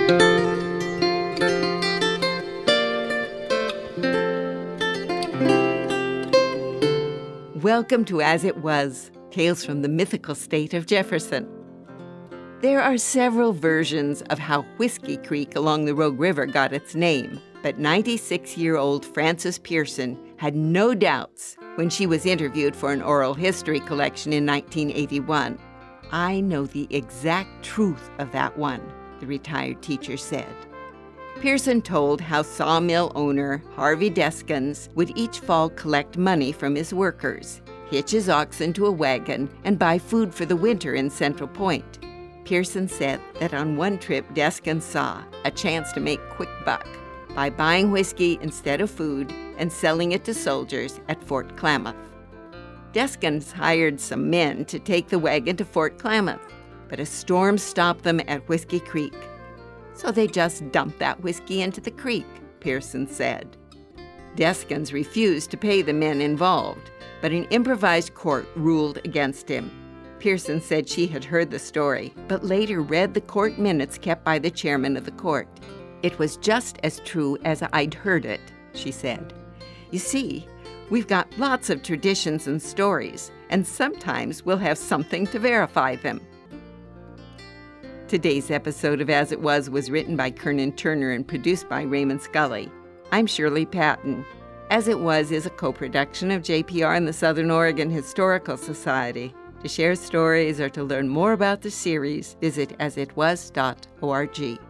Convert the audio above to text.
Welcome to As It Was, Tales from the Mythical State of Jefferson. There are several versions of how Whiskey Creek along the Rogue River got its name, but 96-year-old Frances Pearson had no doubts when she was interviewed for an oral history collection in 1981. "I know the exact truth of that one," the retired teacher said. Pearson told how sawmill owner Harvey Deskins would each fall collect money from his workers, hitch his oxen to a wagon, and buy food for the winter in Central Point. Pearson said that on one trip Deskins saw a chance to make quick buck by buying whiskey instead of food and selling it to soldiers at Fort Klamath. Deskins hired some men to take the wagon to Fort Klamath, but a storm stopped them at Whiskey Creek. "So they just dumped that whiskey into the creek," Pearson said. Deskins refused to pay the men involved, but an improvised court ruled against him. Pearson said she had heard the story, but later read the court minutes kept by the chairman of the court. "It was just as true as I'd heard it," she said. "You see, we've got lots of traditions and stories, and sometimes we'll have something to verify them." Today's episode of As It Was written by Kernan Turner and produced by Raymond Scully. I'm Shirley Patton. As It Was is a co-production of JPR and the Southern Oregon Historical Society. To share stories or to learn more about the series, visit asitwas.org.